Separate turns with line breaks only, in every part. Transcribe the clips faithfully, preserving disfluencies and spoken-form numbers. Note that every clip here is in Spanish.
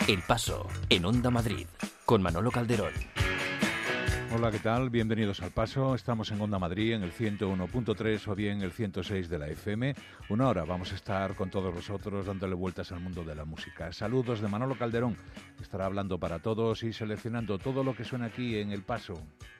El Paso, en Onda Madrid, con Manolo Calderón.
Hola, ¿qué tal? Bienvenidos al Paso. Estamos en Onda Madrid, en el ciento uno punto tres o bien el ciento seis de la F M. Una hora vamos a estar con todos vosotros dándole vueltas al mundo de la música. Saludos de Manolo Calderón, que estará hablando para todos y seleccionando todo lo que suena aquí en El Paso.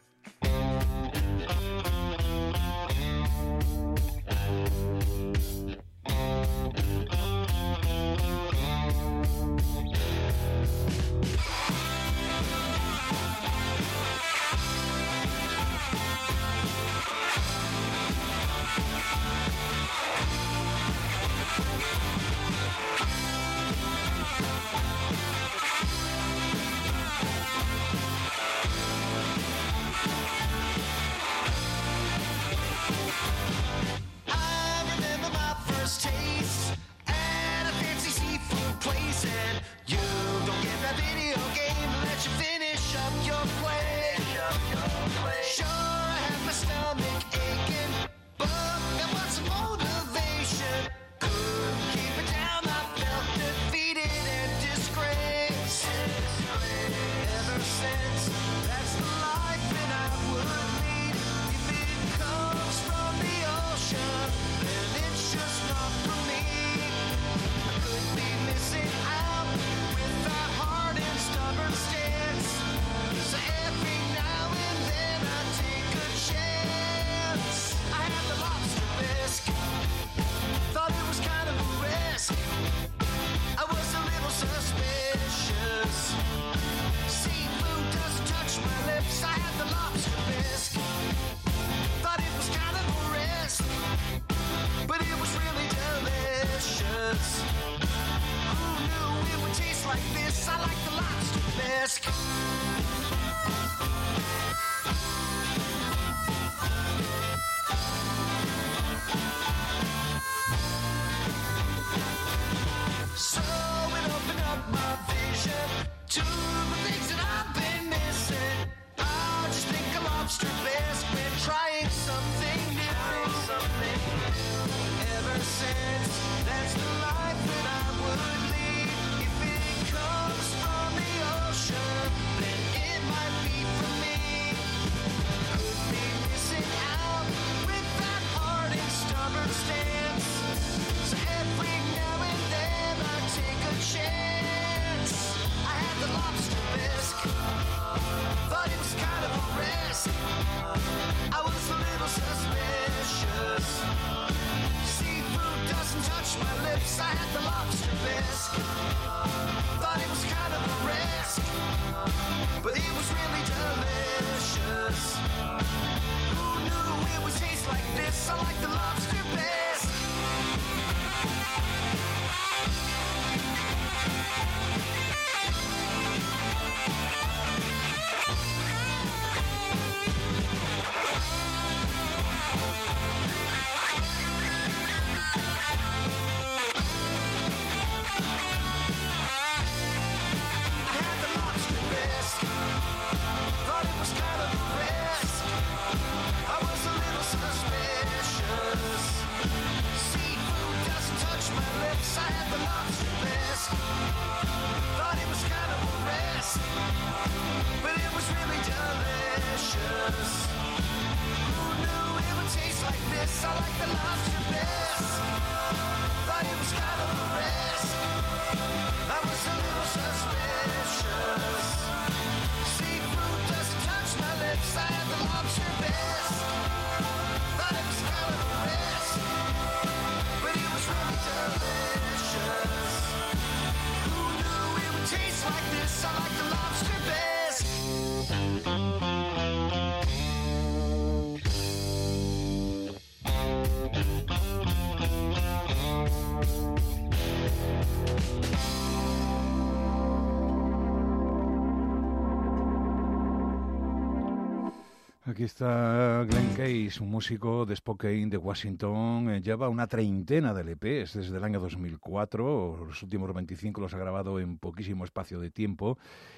Aquí está Glenn Case, un músico de Spokane, de Washington. Eh, lleva una treintena de L Pes desde el año dos mil cuatro. Los últimos veinticinco los ha grabado en poquísimo espacio de tiempo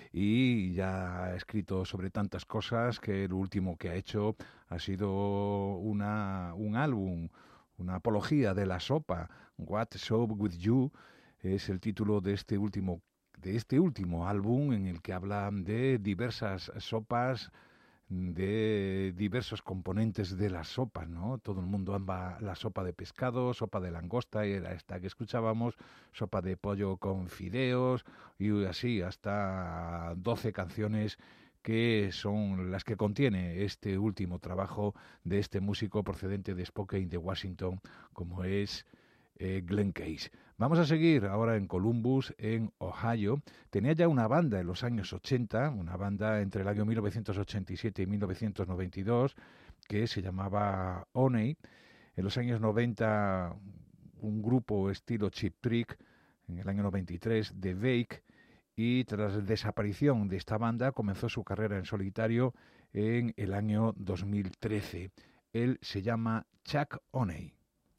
y ya ha escrito sobre tantas cosas que lo último que ha hecho ha sido una, un álbum, una apología de la sopa. What Soap With You es el título de este último de este último álbum en el que habla de diversas sopas, de diversos componentes de las sopas, ¿no? Todo el mundo ama la sopa de pescado, sopa de langosta, era esta que escuchábamos, sopa de pollo con fideos, y así hasta doce canciones que son las que contiene este último trabajo de este músico procedente de Spokane, de Washington, como es eh, Glenn Case. Vamos a seguir ahora en Columbus, en Ohio. Tenía ya una banda en los años ochenta, una banda entre el año mil novecientos ochenta y siete y mil novecientos noventa y dos, que se llamaba Honey. En los años noventa, un grupo estilo Cheap Trick, en el año noventa y tres, The Bake, y tras la desaparición de esta banda comenzó su carrera en solitario en el año dos mil trece. Él se llama Chuck Honey.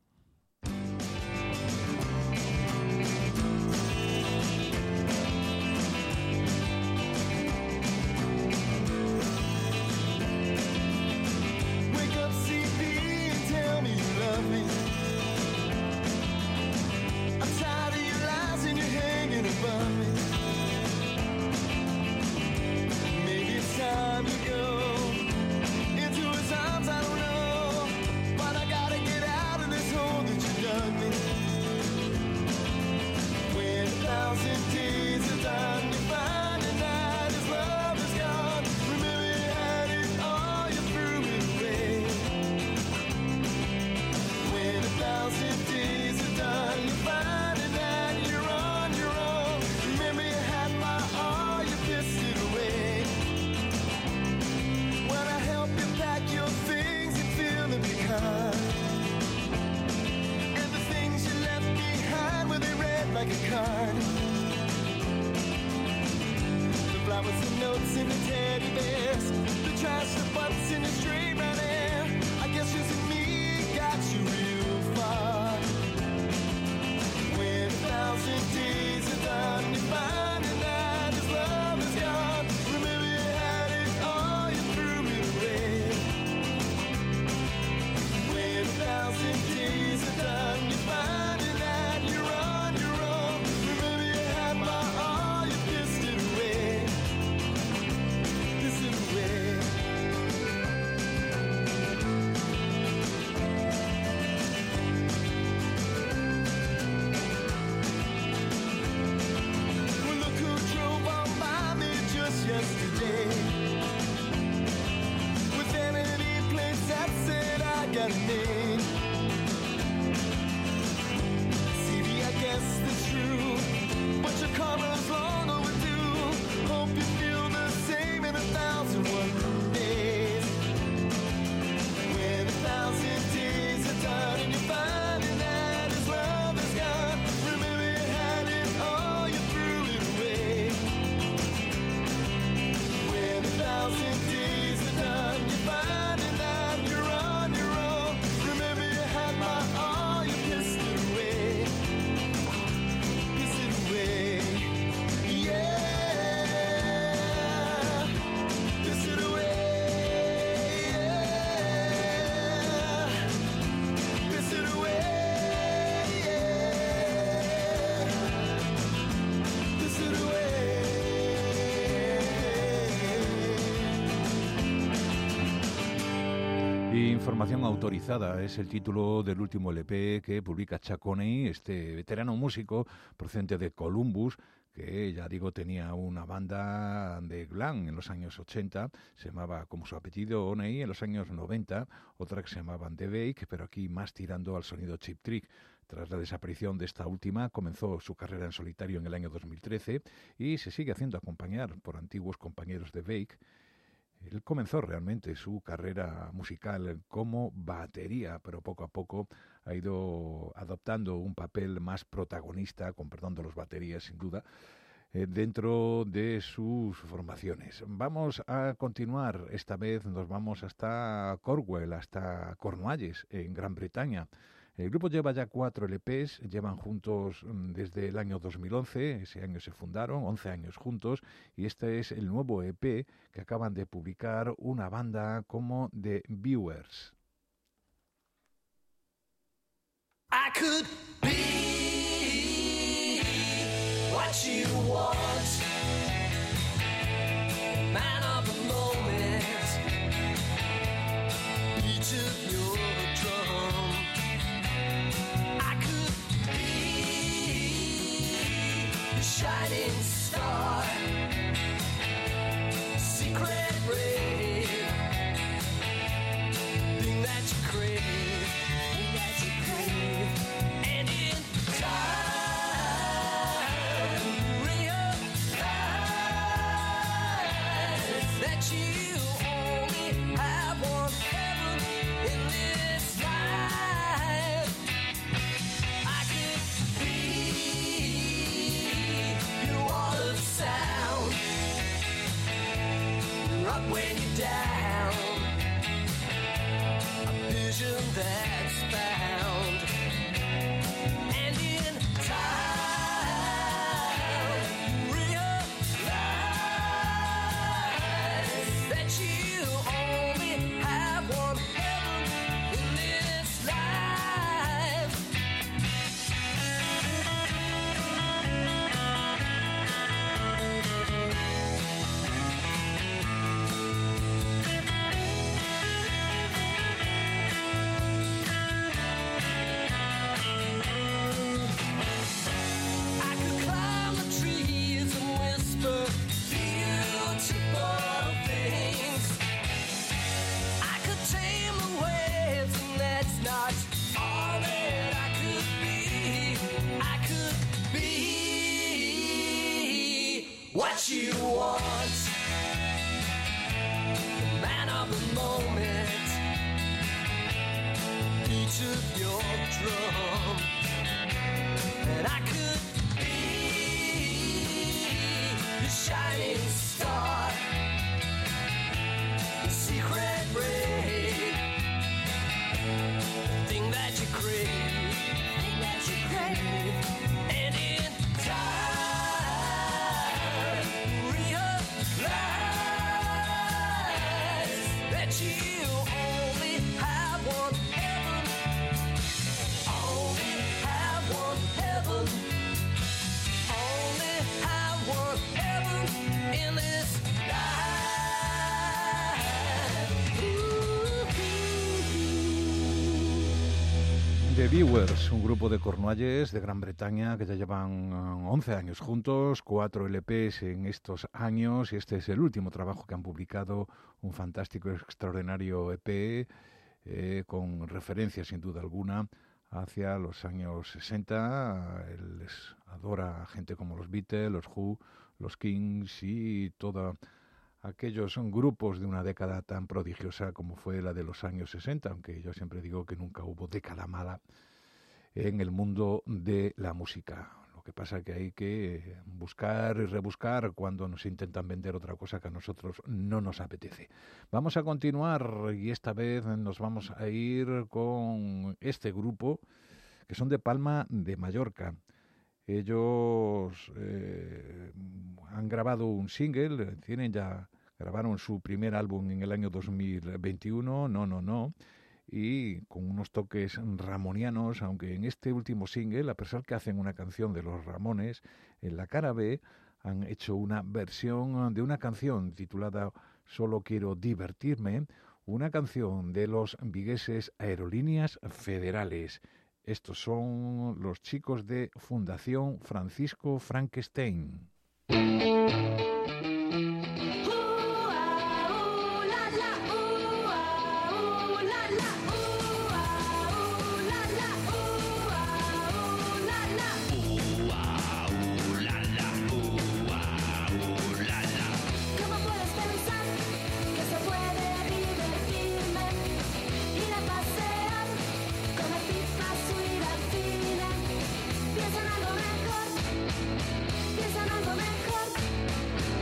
Información autorizada es el título del último L P que publica Chuck Honey, este veterano músico procedente de Columbus, que ya digo tenía una banda de glam en los años ochenta, se llamaba como su apellido Honey, en los años noventa, otra que se llamaba The Bake, pero aquí más tirando al sonido Cheap Trick. Tras la desaparición de esta última, comenzó su carrera en solitario en el año dos mil trece y se sigue haciendo acompañar por antiguos compañeros de Bake. Él comenzó realmente su carrera musical como batería, pero poco a poco ha ido adoptando un papel más protagonista, con perdón de los baterías sin duda, eh, dentro de sus formaciones. Vamos a continuar, esta vez nos vamos hasta Cornwall, hasta Cornualles, en Gran Bretaña. El grupo lleva ya cuatro L Pes, llevan juntos desde el año dos mil once, ese año se fundaron, once años juntos, y este es el nuevo E P que acaban de publicar una banda como The Viewers.
I could be what what you want. Man of the moment, beat of your drum. I could be a shining star, secret ray, thing that you crave, thing that you crave, and in time realize that you only have one heaven in this life. I could be your wall of sound, rock when you're down, a vision that's found, and in time realize that you only have one heaven in this life. I could climb the trees and whisper beautiful things. I could tame the waves, and that's not all that I could be. I could be what you want, the man of the moment, beat of your drum. And I could be the shining star, the secret ray, the thing that you crave, thing that you crave, and in time realize that you only have one heaven, only have one heaven, only have one heaven in this life.
The Viewers, un grupo de cornualles de Gran Bretaña que ya llevan uh, once años juntos, cuatro L Pes en estos años, y este es el último trabajo que han publicado, un fantástico, extraordinario E P eh, con referencia sin duda alguna hacia los años sesenta. Él les adora a gente como los Beatles, los Who, los Kings y todos aquellos son grupos de una década tan prodigiosa como fue la de los años sesenta, aunque yo siempre digo que nunca hubo década mala en el mundo de la música. Lo que pasa es que hay que buscar y rebuscar cuando nos intentan vender otra cosa que a nosotros no nos apetece. Vamos a continuar y esta vez nos vamos a ir con este grupo que son de Palma de Mallorca. Ellos eh, han grabado un single, tienen ya grabaron su primer álbum en el año dos mil veintiuno, No, No, No, y con unos toques ramonianos, aunque en este último single, a pesar que hacen una canción de los Ramones, en la cara B han hecho una versión de una canción titulada Solo quiero divertirme, una canción de los vigueses Aerolíneas Federales. Estos son los chicos de Fundación Francisco Frankenstein.
Piensa en algo mejor,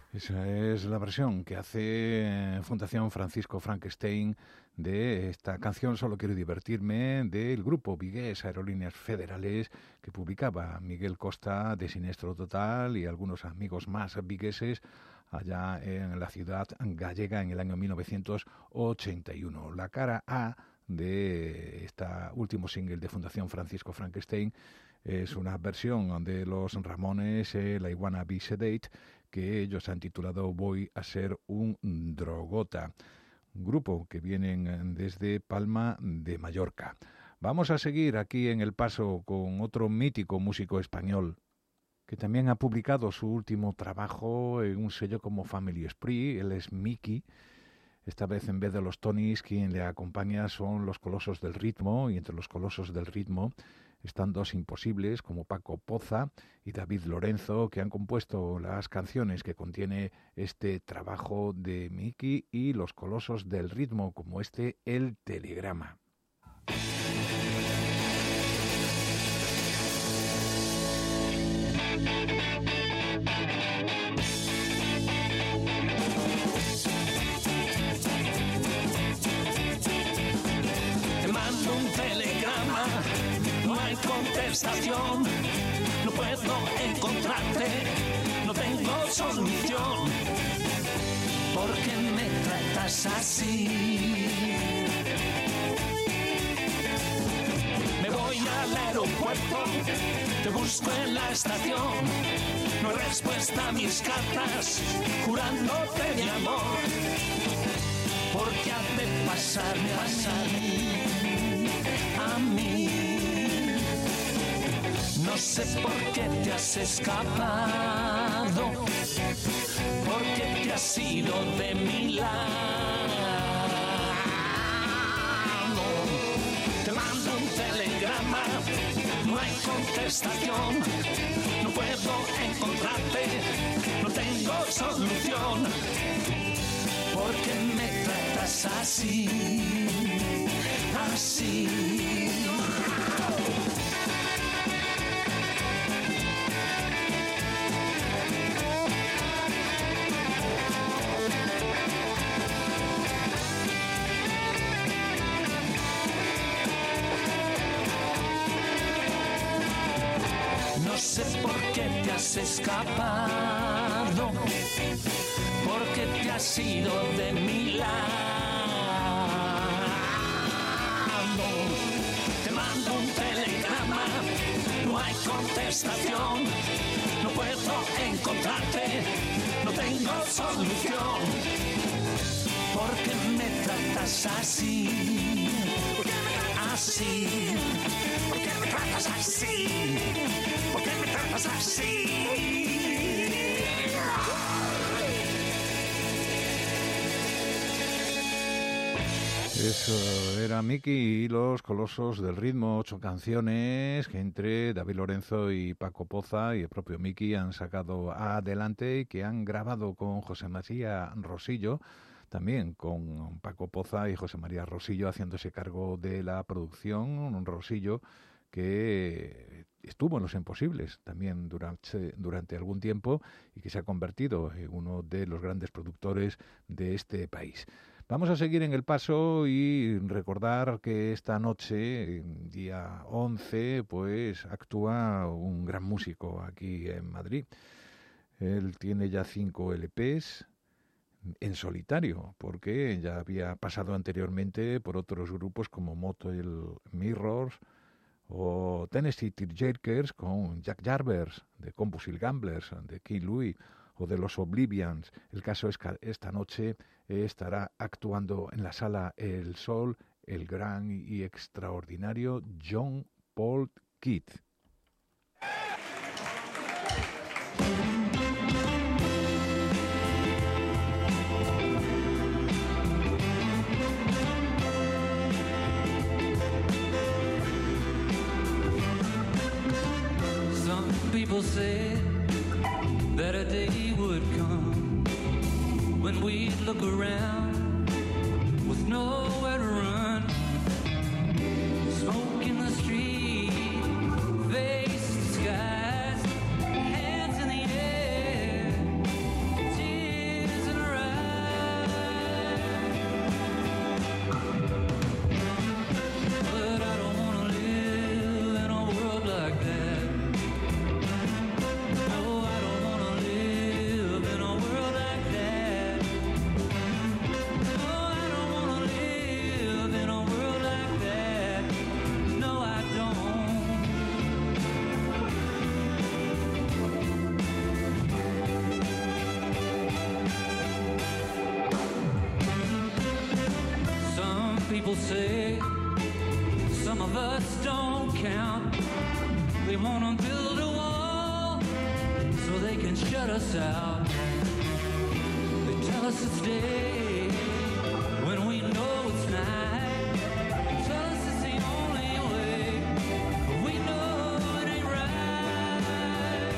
Esa es la versión que hace Fundación Francisco Frankenstein de esta canción Solo quiero divertirme, del grupo vigués Aerolíneas Federales, que publicaba Miguel Costa de Siniestro Total y algunos amigos más vigueses allá en la ciudad gallega en el año mil novecientos ochenta y uno. La cara A de este último single de Fundación Francisco Frankenstein es una versión de los Ramones, eh, La Iguana Be Sedate, que ellos han titulado Voy a ser un drogota, un grupo que vienen desde Palma de Mallorca. Vamos a seguir aquí en El Paso con otro mítico músico español que también ha publicado su último trabajo en un sello como Family Spree. Él es Miki. Esta vez, en vez de los Tonys, quien le acompaña son los Colosos del Ritmo, y entre los Colosos del Ritmo están dos imposibles como Paco Poza y David Lorenzo, que han compuesto las canciones que contiene este trabajo de Miki y los Colosos del Ritmo, como este El Telegrama.
Contestación, no puedo encontrarte, no tengo solución, ¿por qué me tratas así? Me voy al aeropuerto, te busco en la estación, no hay respuesta a mis cartas, jurándote mi amor, ¿por qué ha de pasarme a mí? No sé por qué te has escapado, por qué te has ido de mi lado. Te mando un telegrama, no hay contestación, no puedo encontrarte, no tengo solución. ¿Por qué me tratas así, así? No sé por qué te has escapado, por qué te has ido de mi lado. Te mando un telegrama, no hay contestación, no puedo encontrarte, no tengo solución. ¿Por qué me tratas así, así? ¿Por qué me tratas así? ¿Por qué me tratas así?
Eso era Miki y los Colosos del Ritmo, ocho canciones que entre David Lorenzo y Paco Poza y el propio Miki han sacado adelante y que han grabado con José María Rosillo, también con Paco Poza y José María Rosillo haciéndose cargo de la producción. Un Rosillo que estuvo en Los Imposibles también durante, durante algún tiempo y que se ha convertido en uno de los grandes productores de este país. Vamos a seguir en El Paso y recordar que esta noche, día once, pues actúa un gran músico aquí en Madrid. Él tiene ya cinco L Pes en solitario, porque ya había pasado anteriormente por otros grupos como Motel Mirrors o Tennessee Tearjerkers con Jack Jarvers, de Compulsive Gamblers, de King Louis, o de los Oblivians. El caso es que esta noche estará actuando en la sala El Sol el gran y extraordinario John Paul Keith.
Some people said that a day would come when we'd look around with nowhere to run. Smoke in the street, face the skies, hands in the air, tears say some of us don't count. They wanna build a wall so they can shut us out. They tell us it's day when we know it's night. They tell us it's the only way, but we know it ain't right.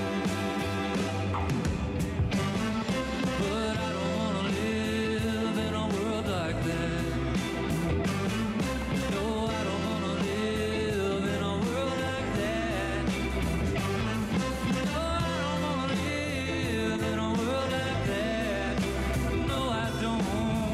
But I don't wanna live in a world like that. No, I don't wanna live in a world like that. No, I don't wanna live in a world like that. No, I don't.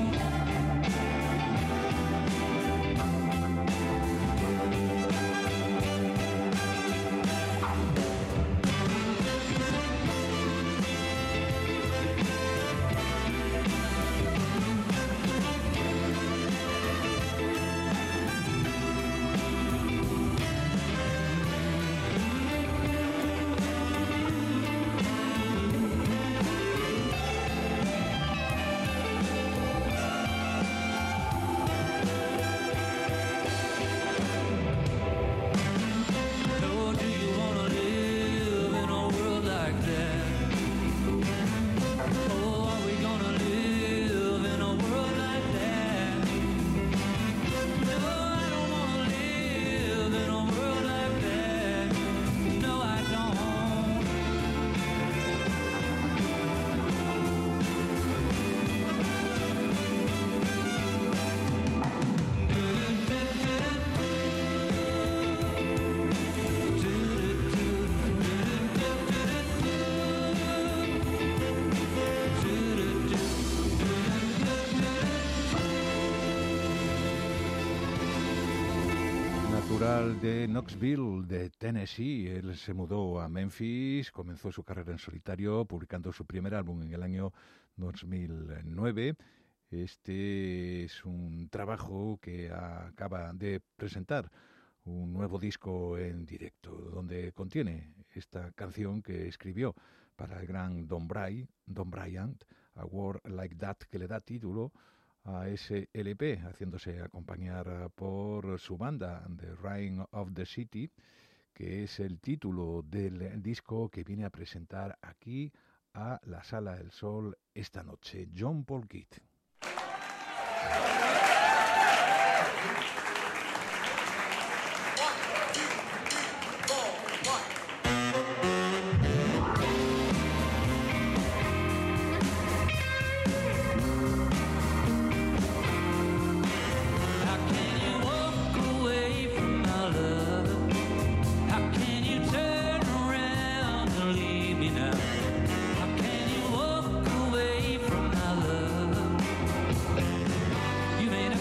No, do you wanna live in a world like that? Oh, are we gonna live in a world like that? No, I don't wanna live in a world like that. No, I don't.
Natural de Knoxville, de Tennessee, él se mudó a Memphis, comenzó su carrera en solitario, publicando su primer álbum en el año dos mil nueve. Este es un trabajo que acaba de presentar un nuevo disco en directo, donde contiene esta canción que escribió para el gran Don, Bry, Don Bryant, A War Like That, que le da título a ese L P, haciéndose acompañar por su banda, The Rhyme of the City, que es el título del disco que viene a presentar aquí a la Sala del Sol esta noche, John Paul Kidd.
How can you walk away from my love? How can you turn around and leave me now? How can you walk away from my love? You made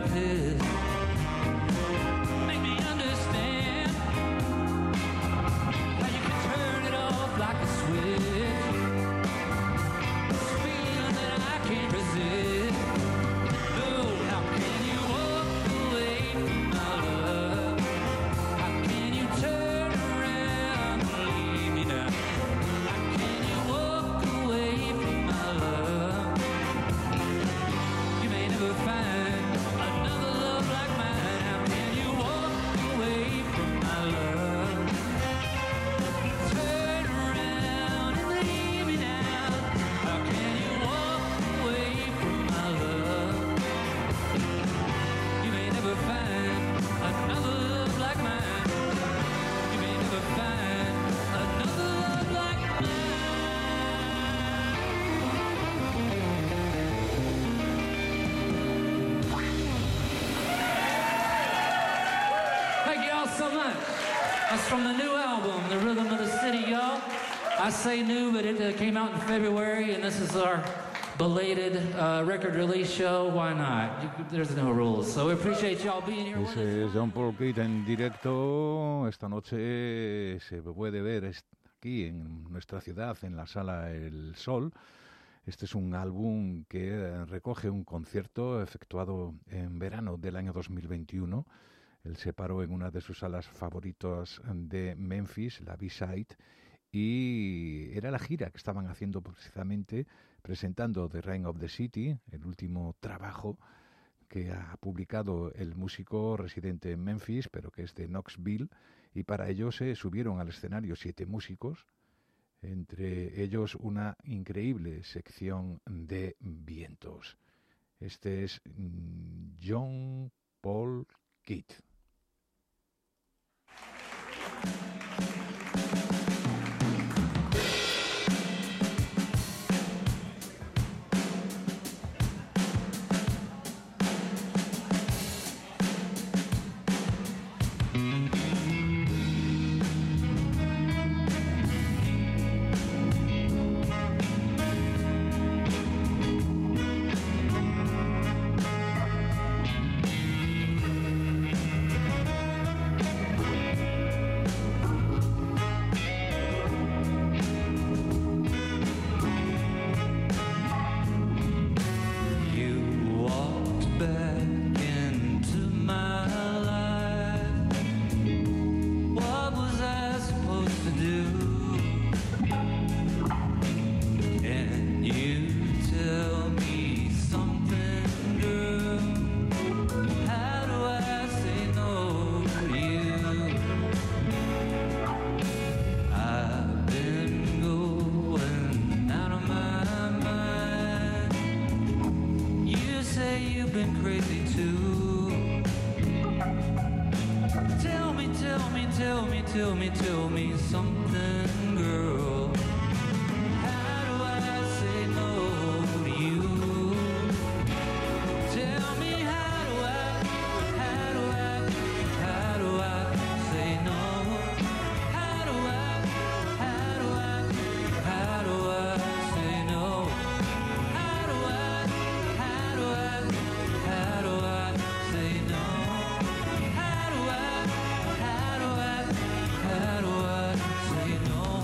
his. Make me understand how you can turn it off like a switch. This feeling that I can't resist. No, how can you walk away from my love? How can you turn around and leave me now? How can you walk away from my love? You may never find another love like mine. How can you walk away from my love? Turn around and leave me now. How can you walk away from my love? You may never find another love like mine. You may never find another love like mine. Thank y'all so much. That's from the new album, The Rhythm of the City, y'all. I say new, but it uh, came out in February, and this is our belated uh, record release show. Why not? You, there's no rules. So we appreciate y'all being here with us.
Ese es John Paul Keat en directo. Esta noche se puede ver est- aquí en nuestra ciudad, en la sala El Sol. Este es un álbum que eh, recoge un concierto efectuado en verano del año dos mil veintiuno. Él se paró en una de sus salas favoritas de Memphis, la B-Side, y era la gira que estaban haciendo precisamente presentando The Reign of the City, el último trabajo que ha publicado el músico residente en Memphis, pero que es de Knoxville, y para ello se subieron al escenario siete músicos, entre ellos una increíble sección de vientos. Este es mm, John Paul Keat.
tell me, tell me, tell me something, girl. How do I say no to you? Tell me how do I, how do I, how do I say no? How do I, how do I, how do I say no? How do I, how do I, how do I say no? How do I, how do I, how do I say no?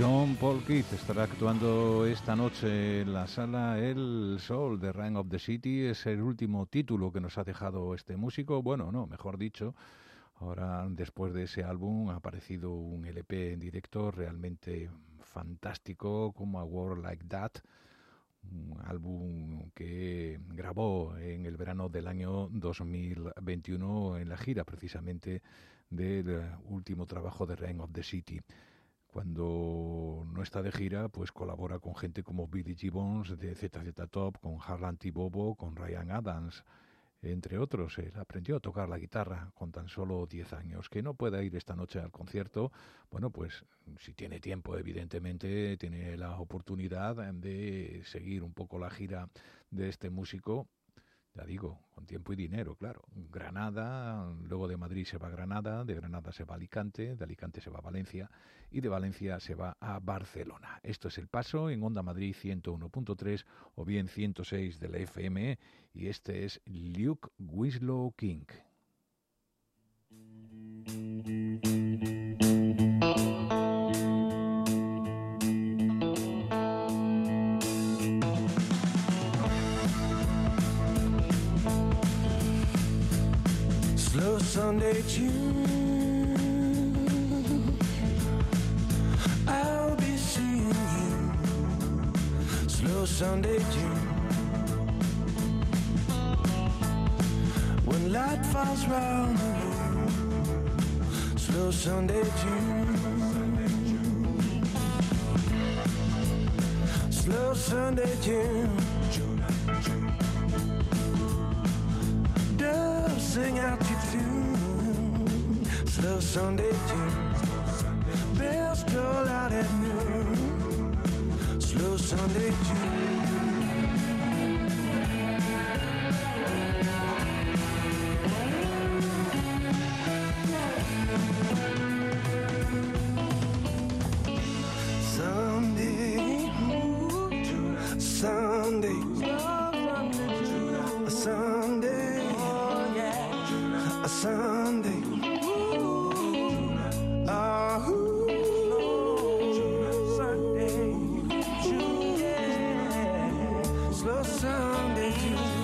John Paul Keith estará actuando esta noche en la sala El Sol de Rhythm of the City. Es el último título que nos ha dejado este músico. Bueno, no, mejor dicho, ahora después de ese álbum ha aparecido un L P en directo realmente fantástico como A World Like That, un álbum que grabó en el verano del año dos mil veintiuno en la gira precisamente del último trabajo de Rhythm of the City. Cuando no está de gira, pues colabora con gente como Billy Gibbons de Z Z Top, con Harlan T. Bobo, con Ryan Adams, entre otros. Él aprendió a tocar la guitarra con tan solo diez años. Que no pueda ir esta noche al concierto, bueno, pues si tiene tiempo, evidentemente, tiene la oportunidad de seguir un poco la gira de este músico. Ya digo, con tiempo y dinero, claro. Granada, luego de Madrid se va a Granada, de Granada se va a Alicante, de Alicante se va a Valencia y de Valencia se va a Barcelona. Esto es El Paso en Onda Madrid ciento uno punto tres o bien ciento seis de la F M y este es Luke Winslow King.
Slow Sunday June, I'll be seeing you. Slow Sunday June, when light falls round the room. Slow Sunday June, slow Sunday June. Doves sing out your tune. Slow Sunday June. Bells toll out at noon. Slow Sunday June. Sunday, Sunday, Sunday, a Sunday, ah, Sunday, June, yeah, slow Sunday, June.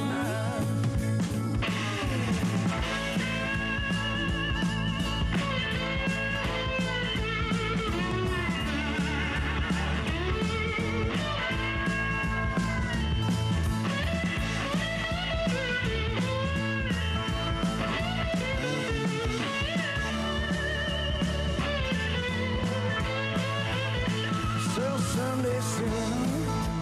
Someday soon,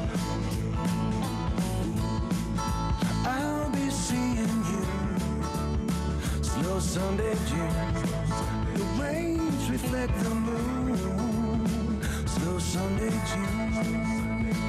I'll be seeing you. Slow Sunday June, the waves reflect the moon. Slow Sunday June.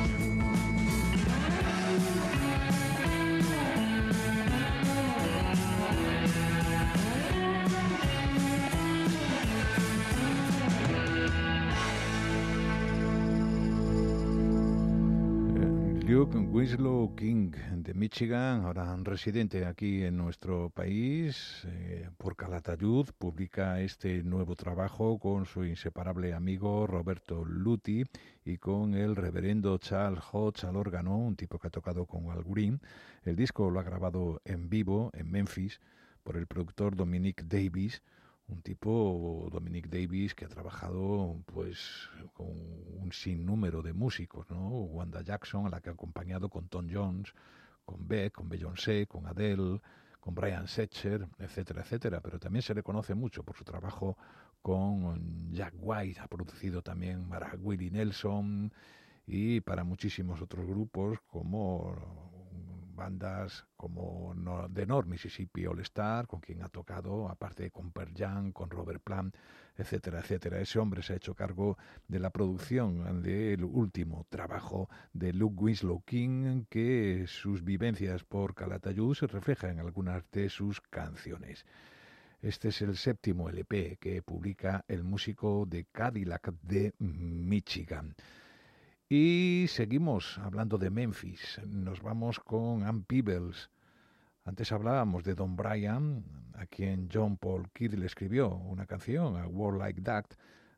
Luke Winslow King de Michigan, ahora residente aquí en nuestro país, eh, por Calatayud, publica este nuevo trabajo con su inseparable amigo Roberto Luti y con el reverendo Charles Hodge al órgano, un tipo que ha tocado con Al Green. El disco lo ha grabado en vivo en Memphis por el productor Dominic Davis, un tipo, Dominic Davis, que ha trabajado pues con un sinnúmero de músicos, ¿no? Wanda Jackson, a la que ha acompañado con Tom Jones, con Beck, con Beyoncé, con Adele, con Brian Setzer, etcétera, etcétera. Pero también se le conoce mucho por su trabajo con Jack White, ha producido también para Willie Nelson y para muchísimos otros grupos como bandas como The North Mississippi All Star, con quien ha tocado, aparte con Pearl Jam, con Robert Plant, etcétera, etcétera. Ese hombre se ha hecho cargo de la producción del último trabajo de Luke Winslow King, que sus vivencias por Calatayud se reflejan en algunas de sus canciones. Este es el séptimo L P que publica el músico de Cadillac de Michigan. Y seguimos hablando de Memphis. Nos vamos con Ann Peebles. Antes hablábamos de Don Brian, a quien John Paul Keith le escribió una canción, A World Like That.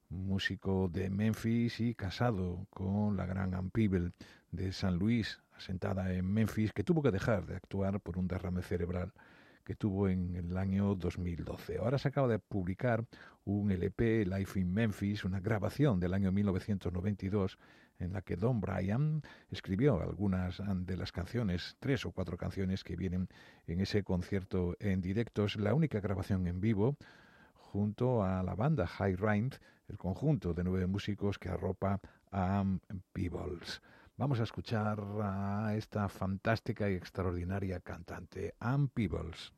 músico de Memphis y casado con la gran Ann Peeble de San Luis, asentada en Memphis, que tuvo que dejar de actuar por un derrame cerebral que tuvo en el año dos mil doce. Ahora se acaba de publicar un L P, Life in Memphis, una grabación del año mil novecientos noventa y dos, en la que Don Bryan escribió algunas de las canciones, tres o cuatro canciones que vienen en ese concierto en directo. Es la única grabación en vivo, junto a la banda High Rind, el conjunto de nueve músicos que arropa a Ann Peebles. Vamos a escuchar a esta fantástica y extraordinaria cantante, Ann Peebles.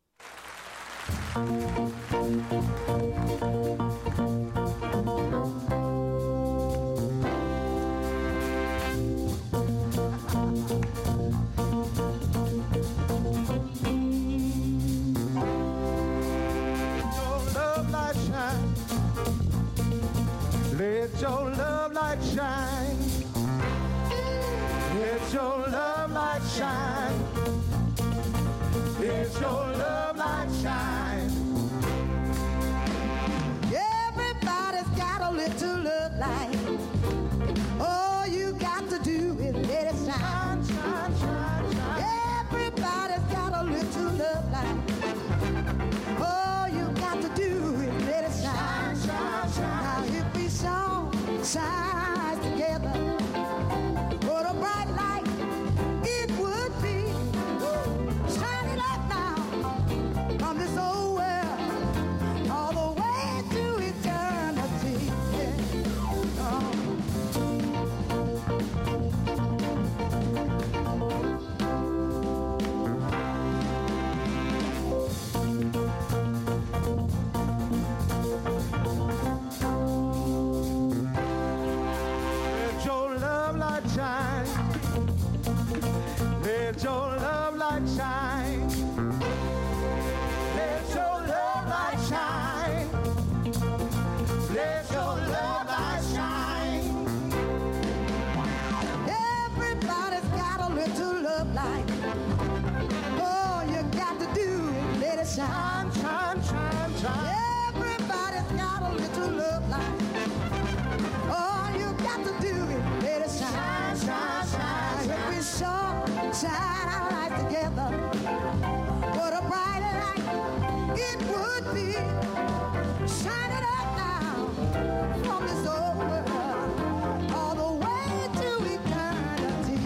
Let your love light shine. Let your love light shine. Let your love light shine. Everybody's got a little love light. All you got to do is let it shine, shine, shine, shine. Everybody's got a little love light. All you got to do is let it shine, shine, shine. Now if we saw shine together, what a bright light it would be, shining up now from this old world all the way to eternity. Yeah. Oh. Let your love light shine. Let your love light shine. Let your love light shine. Let your love light shine. Everybody's got a little love light. All you got to do is let it shine, shine, shine, shine. Everybody's got a little love light. All you got to do is let it shine, shine, shine. If we saw shine our light together, what a bright light it would be, shining up now from this old world all the way to eternity.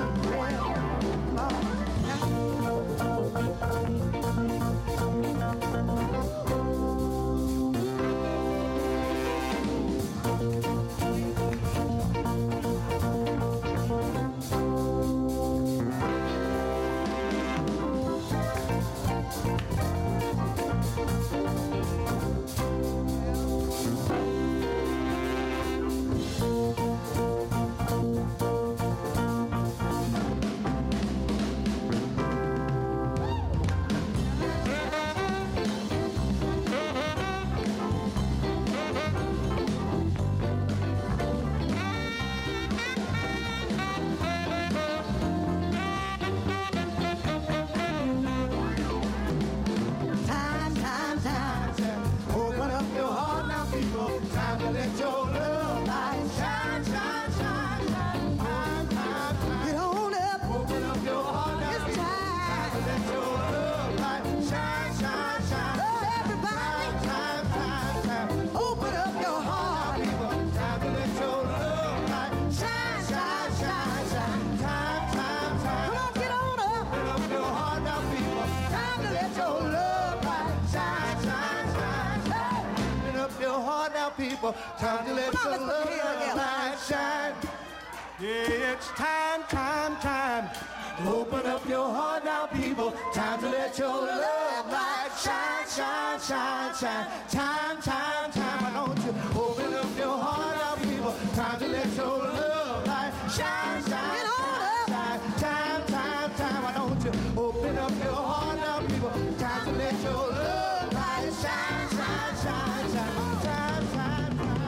Time, time, time. Open up your heart now, people. Time to let your love light shine, shine, shine, shine. Time, time, time. Get on up. Open up your heart now, people. It's time to let your love light shine, shine, shine. Oh, everybody. Time, time, time. Open up your heart, people. Time to let your love light shine, shine, shine, shine. Time, time, time. Come on, get on up. Open up your heart now, people. Time to let your love light shine, shine, shine, shine. Open up your heart now, people. Time to let your love light shine. Yeah, it's time, time, time. Open up your heart now, people. Time to let your love light shine, shine, shine, shine. Time, time, time. Why don't you open up your heart now, people? Time to let your love light shine, shine, shine, shine. Time, time, time. Why don't you open up your heart now, people? Time to let your love light shine, shine, shine, shine. Time, time, time.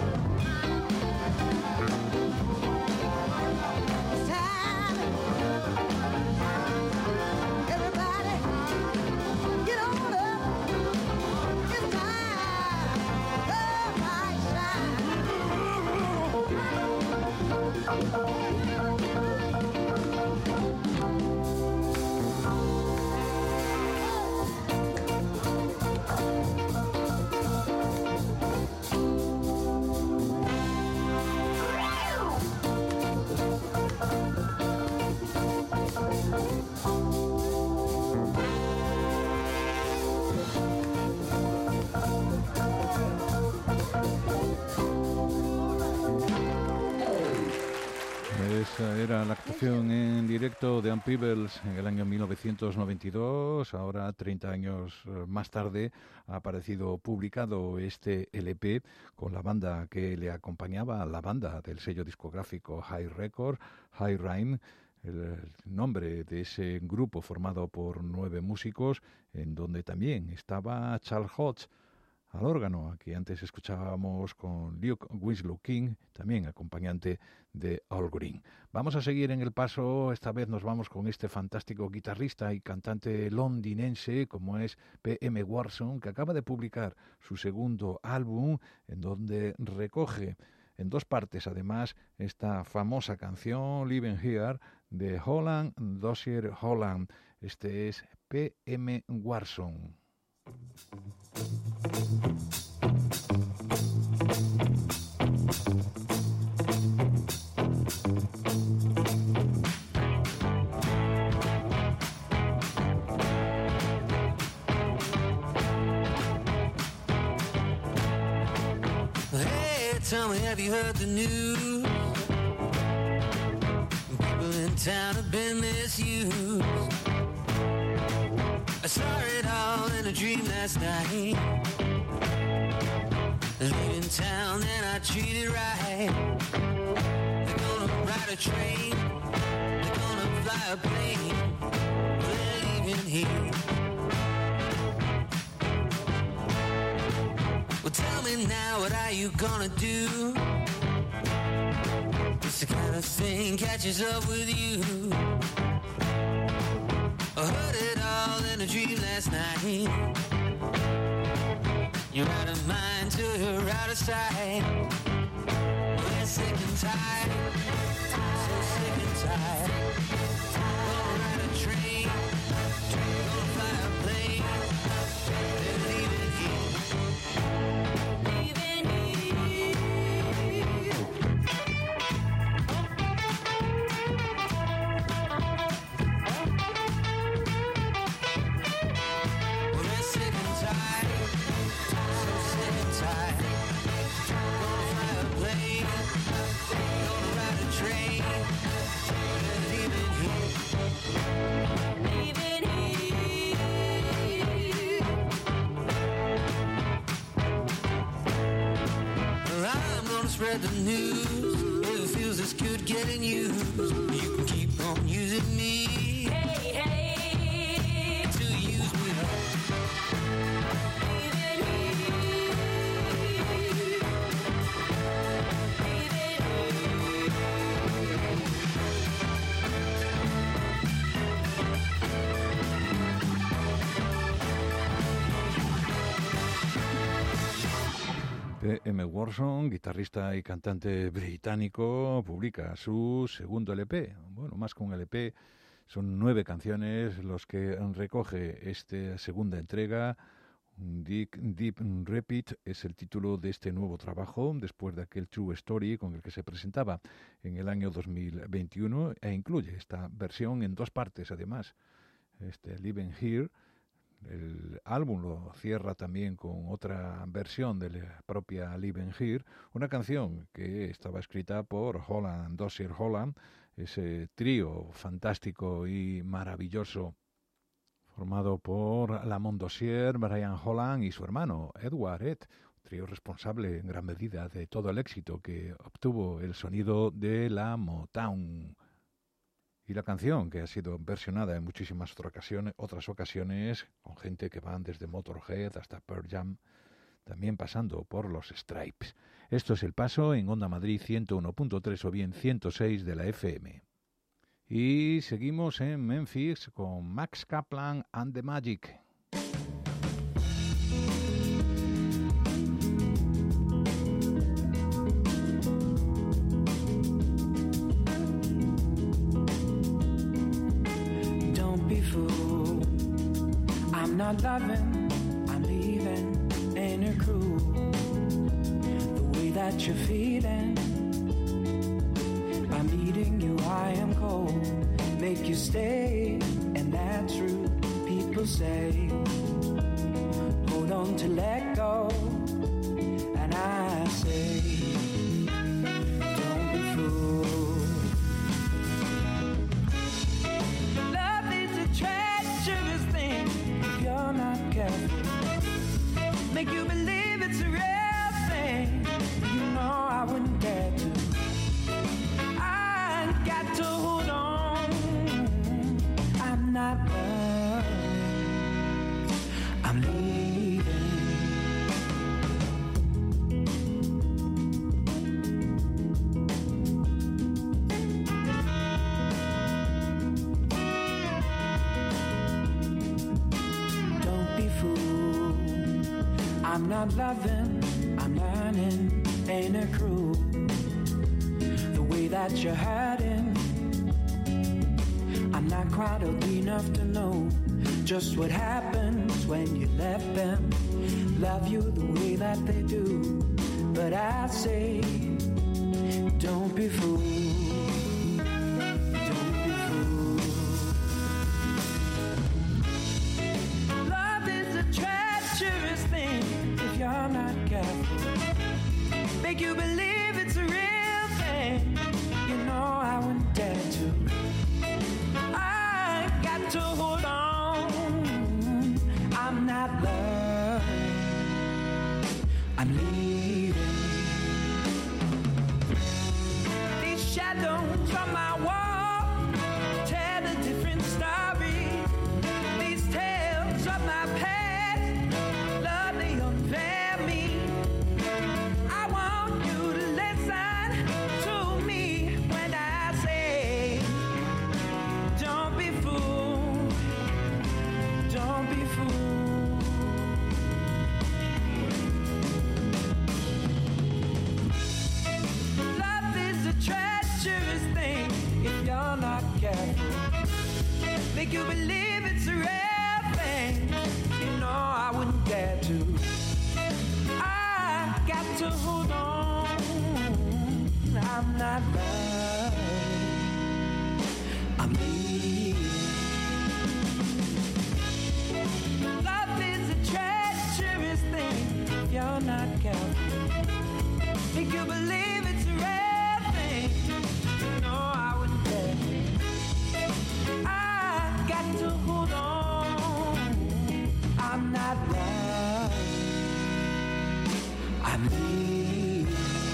It's time. Everybody, get on up. It's time. Love light shine.
Esa era la actuación en directo de Ann Peebles en el año mil novecientos noventa y dos. Ahora, treinta años más tarde, ha aparecido publicado este L P con la banda que le acompañaba, la banda del sello discográfico High Record, High Rhyme, el nombre de ese grupo formado por nueve músicos, en donde también estaba Charles Hodge al órgano. Aquí antes escuchábamos con Luke Winslow King, también acompañante de Al Green. Vamos a seguir en el paso. Esta vez nos vamos con este fantástico guitarrista y cantante londinense como es P M Warson, que acaba de publicar su segundo álbum, en donde recoge en dos partes además esta famosa canción Living Here de Holland Dozier Holland. Este es P M Warson.
Hey, tell me, have you heard the news? People in town have been misused. I saw it all in a dream last night. Leaving town and I treated right. They're gonna ride a train, they're gonna fly a plane, they're leaving here. Well, tell me now, what are you gonna do? It's the kind of thing catches up with you. I heard it all in a dream last night. You're out of mind till you're out of sight. We're sick and tired, so sick and tired. Gonna ride a train, gonna fly a plane, they're leaving here. Leaving here. We're sick and tired, so sick and tired. Gonna fly a plane, gonna ride a train, they're leaving here. Leaving here. Well, I'm gonna spread the news. If it feels this good getting used, you can keep on using me. Hey, hey, until you use me up. Leaving here. Leaving
P M Warson, guitarrista y cantante británico, publica su segundo L P. Bueno, más que un L P, son nueve canciones los que recoge esta segunda entrega. Deep, Deep Repeat es el título de este nuevo trabajo, después de aquel True Story con el que se presentaba en el año dos mil veintiuno, e incluye esta versión en dos partes además. Este Living Here. El álbum lo cierra también con otra versión de la propia Living Here, una canción que estaba escrita por Holland Dozier Holland, ese trío fantástico y maravilloso formado por Lamont Dozier, Brian Holland y su hermano Edward Ed, un trío responsable en gran medida de todo el éxito que obtuvo el sonido de la Motown. Y la canción, que ha sido versionada en muchísimas otras ocasiones, otras ocasiones, con gente que van desde Motorhead hasta Pearl Jam, también pasando por los Stripes. Esto es El Paso en Onda Madrid ciento uno punto tres o bien ciento seis de la F M. Y seguimos en Memphis con Max Kaplan and the Magic.
I'm not loving, I'm leaving, ain't it cruel? The way that you're feeling, by meeting you I am cold, make you stay, and that's rude. People say, hold on to let go, and I say, don't be fooled. I'm not loving, I'm learning, ain't it cruel? The way that you're hurting, I'm not quite old enough to know just what happens when you let them love you the way that they do. But I say, don't be fooled. You're not careful, make you believe it's a real thing. You know I wouldn't dare to. I got to hold on. I'm not loving, I'm leaving. These shadows on my wall tell a different story. These tales of my past make you believe it's a real thing. You know I wouldn't dare to. I got to hold on. I'm not lying, I'm leaving. Love is a treacherous thing. If you're not careful, make you believe it's a real thing. You know I wouldn't dare to. I got to hold on. I'm not lying, I'm leaving.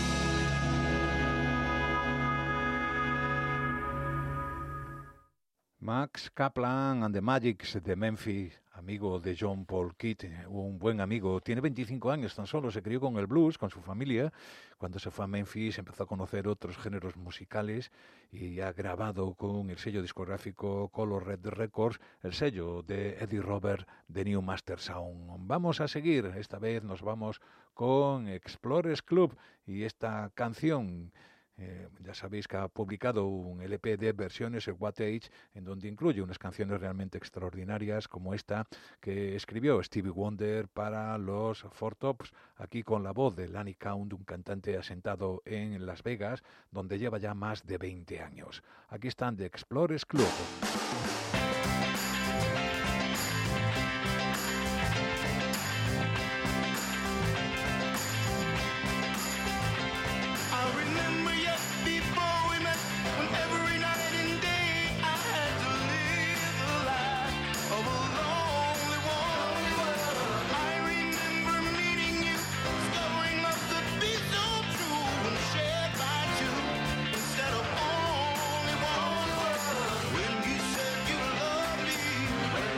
Max Kaplan and the Magics de Memphis, amigo de John Paul Kidd, un buen amigo. Tiene veinticinco años tan solo, se crió con el blues, con su familia. Cuando se fue a Memphis empezó a conocer otros géneros musicales y ha grabado con el sello discográfico Color Red Records, el sello de Eddie Robert de New Master Sound. Vamos a seguir, esta vez nos vamos con Explorers Club y esta canción. Eh, ya sabéis que ha publicado un L P de versiones, el What Age, en donde incluye unas canciones realmente extraordinarias como esta que escribió Stevie Wonder para los Four Tops, aquí con la voz de Lanny Count, un cantante asentado en Las Vegas, donde lleva ya más de veinte años. Aquí están The Explorers Club.
When you said you love me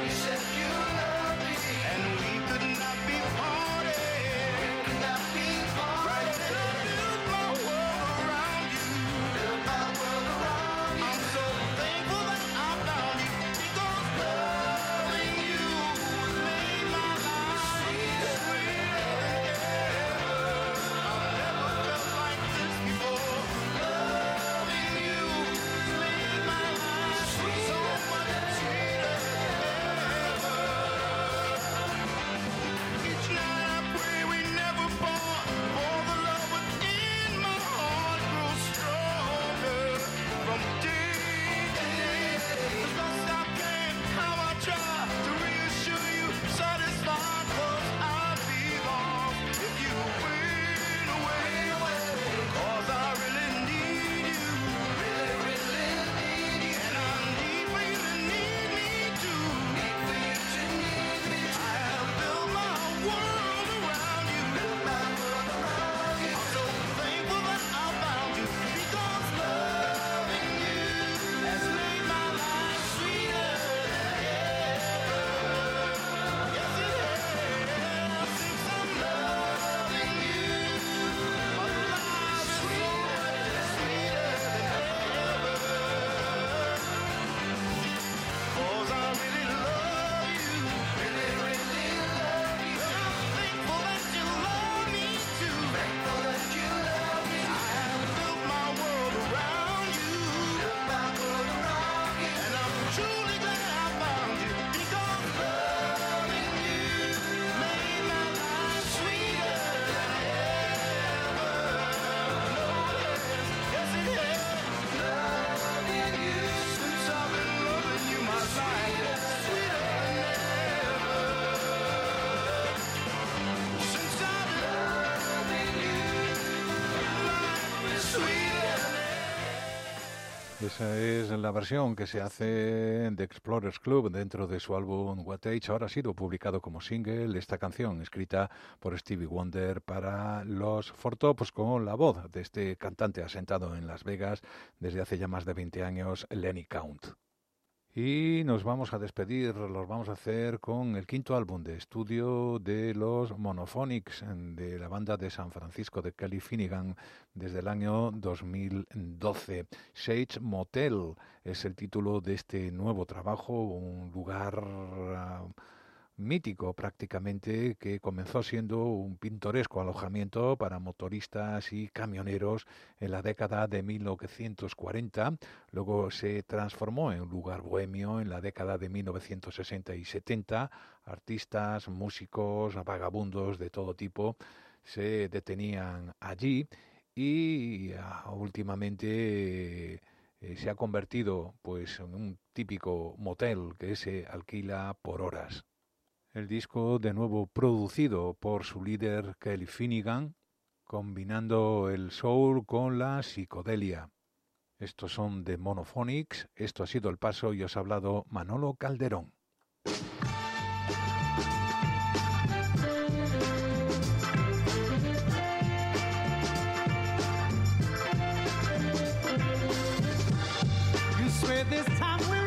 Esa es la versión que se hace de Explorers Club dentro de su álbum What Age. Ahora ha sido publicado como single esta canción, escrita por Stevie Wonder para los Four Tops, con la voz de este cantante asentado en Las Vegas desde hace ya más de veinte años, Lenny Count. Y nos vamos a despedir, los vamos a hacer con el quinto álbum de estudio de los Monophonics, de la banda de San Francisco de Kelly Finnegan, desde el año dos mil doce. Sage Motel es el título de este nuevo trabajo, un lugar uh, mítico prácticamente, que comenzó siendo un pintoresco alojamiento para motoristas y camioneros en la década de mil novecientos cuarenta. Luego se transformó en un lugar bohemio en la década de mil novecientos sesenta y setenta. Artistas, músicos, vagabundos de todo tipo se detenían allí y uh, últimamente eh, se ha convertido pues en un típico motel que se alquila por horas. El disco, de nuevo producido por su líder Kelly Finnegan, combinando el soul con la psicodelia. Estos son The Monophonics, esto ha sido El Paso y os ha hablado Manolo Calderón.
You swear this time we'll